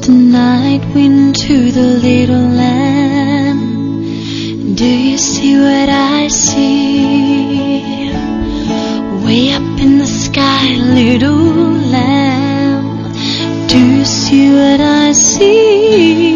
tonight went to the little lamb. Do you see what I see? Way up in the sky, little lamb. Do you see what I see?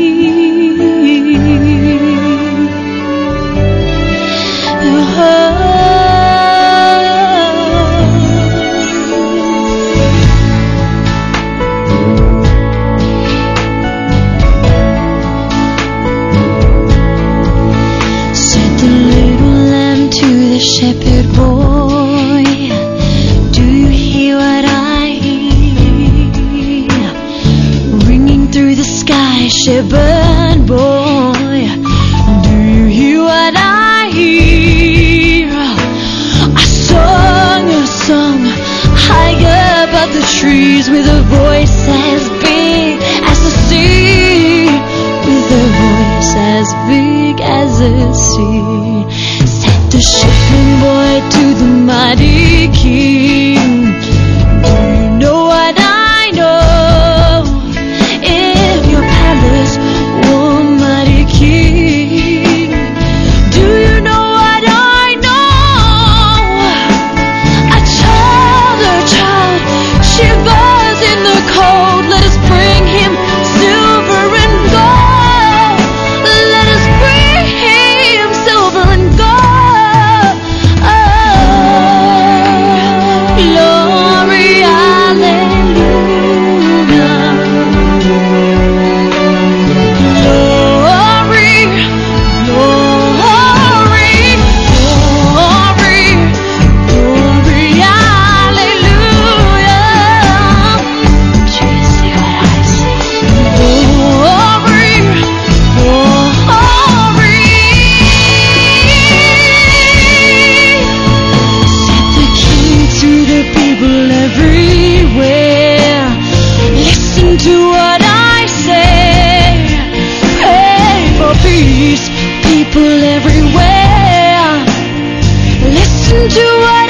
Shepherd boy, do you hear what I hear? Ringing through the sky, shepherd boy, do you hear what I hear? I sung a song high above the trees with a voice as big as the sea, with a voice as big as the sea. The shepherd boy to the mighty king. Do you know what I know? In your palace, oh mighty king. Do you know what I know? A child shivers in the cold. Let us bring him silver and gold. Let us bring him silver and gold. Glory, hallelujah. Glory, glory, glory, glory, hallelujah. Do you see what I see? Glory, glory. Set the king to the people everywhere. Listen to what I say. Pray for peace, people everywhere. Listen to what